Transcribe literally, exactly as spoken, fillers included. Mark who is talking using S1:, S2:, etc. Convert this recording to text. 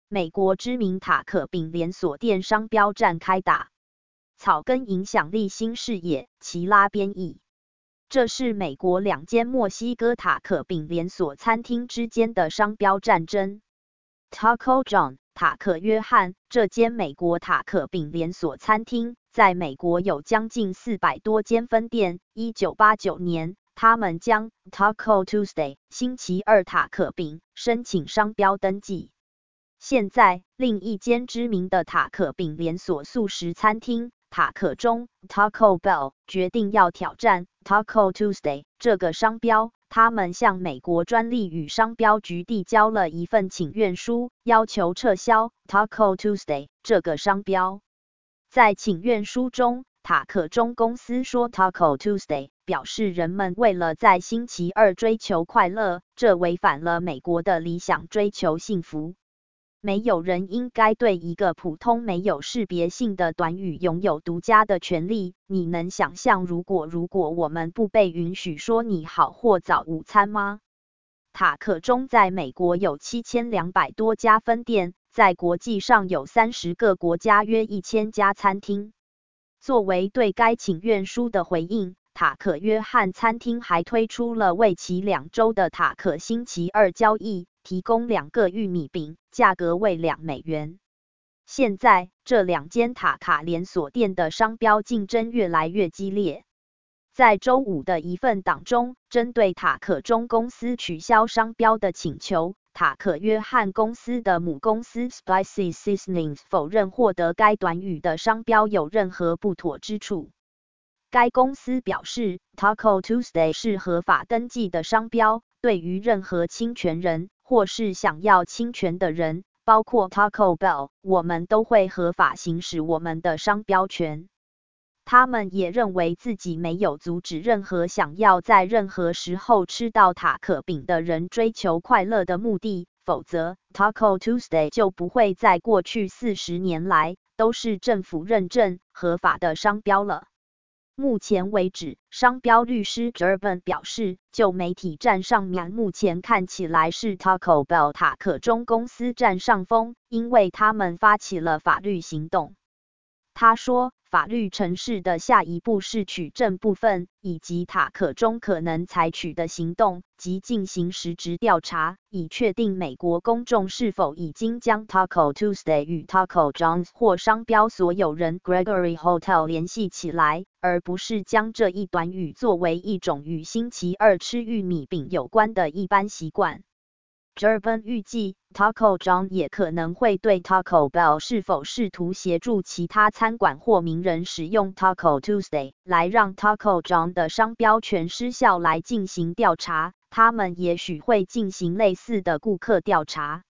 S1: 美国知名塔可饼连锁店商标战开打。草根影响力新视野，齐拉编译。这是美国两间墨西哥塔可饼连锁餐厅之间的商标战争。Taco John 塔可约翰这间美国塔可饼连锁餐厅在美国有将近四百多间分店。一九八九年，他们将 Taco Tuesday 星期二塔可饼申请商标登记。现在，另一间知名的塔可饼连锁素食餐厅塔可中 Taco Bell 决定要挑战 Taco Tuesday 这个商标，他们向美国专利与商标局递交了一份请愿书，要求撤销 Taco Tuesday 这个商标。在请愿书中，塔可中公司说 Taco Tuesday 表示人们为了在星期二追求快乐，这违反了美国的理想追求幸福。没有人应该对一个普通没有识别性的短语拥有独家的权利。你能想象如果如果我们不被允许说你好或早午餐吗？塔可中在美国有七千两百多家分店，在国际上有三十个国家约一千家餐厅。作为对该请愿书的回应，塔可约翰餐厅还推出了为期两周的塔可星期二交易，提供两个玉米饼，价格为两美元。现在，这两间塔可连锁店的商标竞争越来越激烈。在周五的一份档中，针对塔可中公司取消商标的请求，塔可约翰公司的母公司 Spicy Seasonings 否认获得该短语的商标有任何不妥之处。该公司表示 ，Taco Tuesday 是合法登记的商标，对于任何侵权人或是想要侵权的人，包括 Taco Bell， 我们都会合法行使我们的商标权。他们也认为自己没有阻止任何想要在任何时候吃到塔可饼的人追求快乐的目的，否则 Taco Tuesday 就不会在过去四十年来都是政府认证合法的商标了。目前为止，商标律师 Gerben 表示，就媒体战上面目前看起来是 Taco Bell 塔可中公司占上风，因为他们发起了法律行动。他说，法律程序的下一步是取证部分，以及塔可中可能采取的行动，及进行实质调查，以确定美国公众是否已经将 Taco Tuesday 与 Taco John's 或商标所有人 Gregory Hotel 联系起来，而不是将这一短语作为一种与星期二吃玉米饼有关的一般习惯。Gerben 预计 Taco John 也可能会对 Taco Bell 是否试图协助其他餐馆或名人使用 Taco Tuesday 来让 Taco John 的商标权失效来进行调查，他们也许会进行类似的顾客调查。